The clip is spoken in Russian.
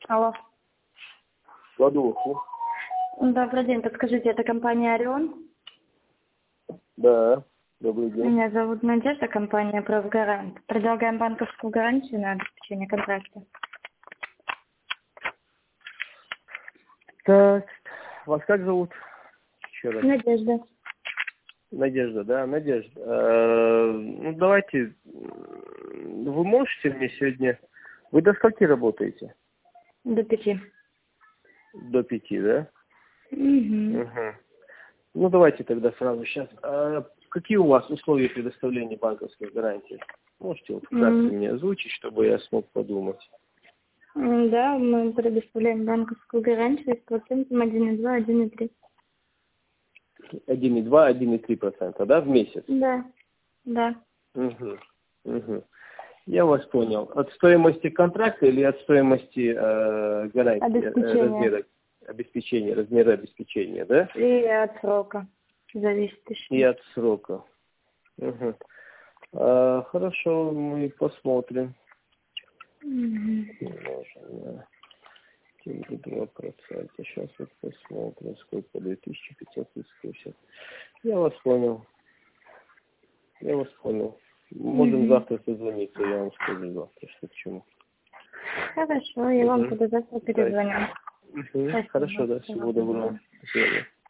Алло. Ладоху. Добрый день. Подскажите, это компания «Орион»? Да, добрый день. Меня зовут Надежда, компания «Правгарант». Предлагаем банковскую гарантию на обеспечение контракта. Так, вас как зовут? Еще раз. Надежда. Надежда, да, Надежда. Ну, давайте, вы можете мне сегодня... Вы до скольки работаете? До 5. До 5, да? Угу. Угу. Ну, давайте тогда сразу сейчас. Какие у вас условия предоставления банковской гарантии? Можете вот вкратце мне озвучить, чтобы я смог подумать? Да, мы предоставляем банковскую гарантию с процентом 1,2, 1,3. 1,2, 1,3%, да, в месяц? Да, да. Угу. Угу. Я вас понял. От стоимости контракта или от стоимости гарантии? Размера обеспечения, да? И от срока. Зависит еще. И от срока. Угу. Хорошо, мы посмотрим. Умножим на 2%. Сейчас вот посмотрим, сколько 2580. Я вас понял. Можем завтра созвониться, я вам скажу завтра, что к чему. Хорошо, я вам тогда завтра перезвоню. Хорошо, да, всего доброго. До свидания.